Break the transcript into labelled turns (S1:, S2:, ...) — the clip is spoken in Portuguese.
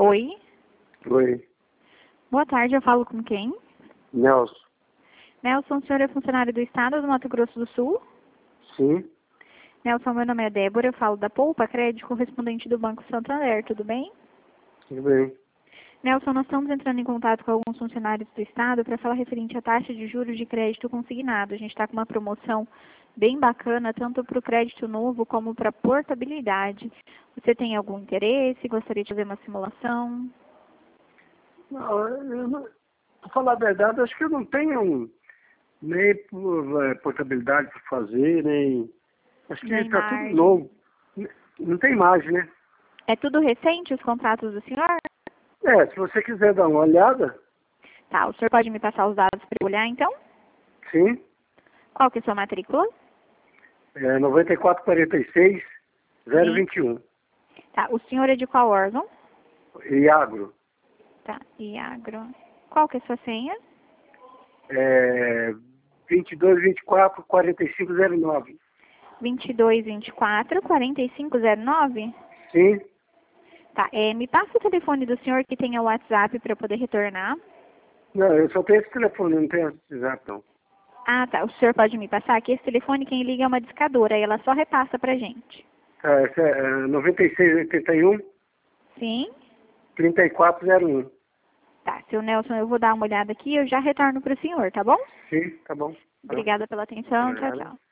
S1: Oi.
S2: Oi,
S1: Boa tarde, eu falo com quem?
S2: Nelson.
S1: Nelson, o senhor é funcionário do Estado do Mato Grosso do Sul?
S2: Sim,
S1: Nelson, meu nome é Débora, eu falo da Poupa Crédito, correspondente do Banco Santander, tudo bem?
S2: tudo bem.
S1: Nelson, nós estamos entrando em contato com alguns funcionários do Estado para falar referente à taxa de juros de crédito consignado. A gente está com uma promoção bem bacana, tanto para o crédito novo como para a portabilidade. Você tem algum interesse? Gostaria de fazer uma simulação?
S2: Não, pra falar a verdade, acho que eu não tenho nem portabilidade para fazer, nem... Acho que
S1: Nem
S2: está tudo
S1: margem.
S2: novo. Não tem margem, né?
S1: É tudo recente, os contratos do senhor?
S2: Se você quiser dar uma olhada,
S1: Tá, o senhor pode me passar os dados para eu olhar, então?
S2: sim.
S1: Qual que é a sua matrícula?
S2: 9446
S1: Sim.
S2: 021.
S1: Tá, o senhor é de qual órgão?
S2: E agro.
S1: Tá, Iagro. Qual que é a sua senha?
S2: 2224 4509.
S1: 2224-4509?
S2: Sim.
S1: Tá, me passa o telefone do senhor que tem o WhatsApp para eu poder retornar.
S2: Não, eu só tenho esse telefone, não tenho esse WhatsApp, não.
S1: Ah, tá, o senhor pode me passar aqui? Esse telefone quem liga é uma discadora e ela só repassa pra gente.
S2: Esse é 9681
S1: Sim?
S2: 3401.
S1: Tá, seu Nelson, eu vou dar uma olhada aqui e eu já retorno pro senhor, tá bom?
S2: Sim, tá bom. Tá.
S1: Obrigada pela atenção, tchau, tchau.